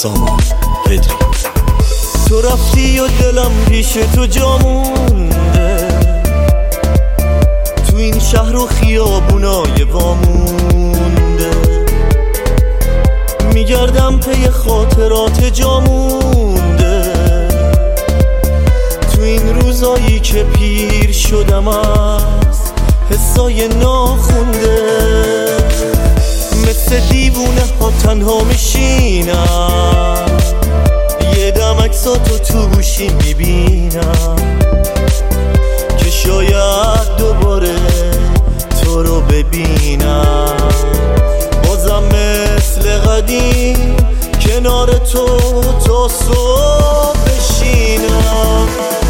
سامان پدری. تو رفتی و دلم پیش تو جا مونده، تو این شهر و خیابونای وامونده، میگردم پی خاطرات جا مونده، تو این روزایی که پیر شدم از حسای ناخونده، مثل دیوونه ها تنها میشینم، یه دم عکساتو تو گوشی میبینم که شاید دوباره تو رو ببینم، بازم مثل قدیم کنار تو تا صبح بشینم.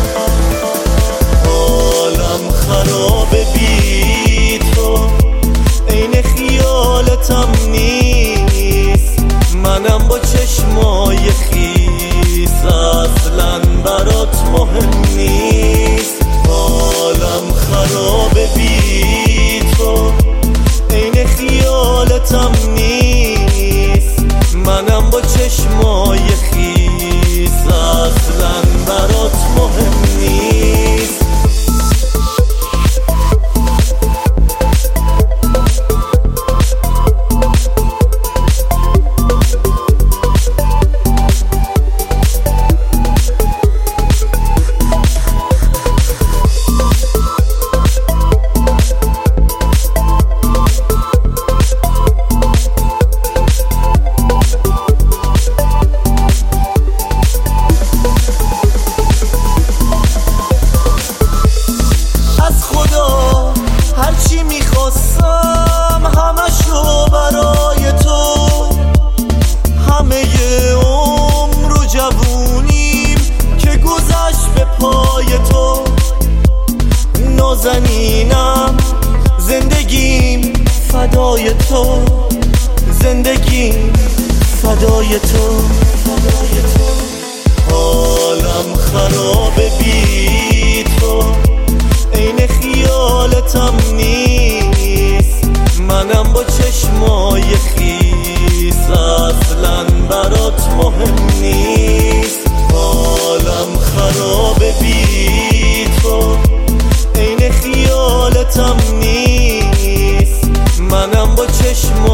حالم خرابه بی تو، عین خیالتم نیست، منم با چشمای خیس اصلا برات مهم نیست. حالم خرابه بی تو، عین خیالتم نیست، منم با چشمای خیس اصلا برات مهم نیست. هرچی میخواستم همشو برای تو، همه عمر و جوونیم که گذشت به پای تو، نازنینم زندگیم فدای تو، زندگیم فدای تو. حالم خرابه بی تو، عین خیالتم نیست، منم با چشمای خیس اصلا برات مهم نیست. حالم خرابه بی تو، عین خیالتم نیست، منم با چشمای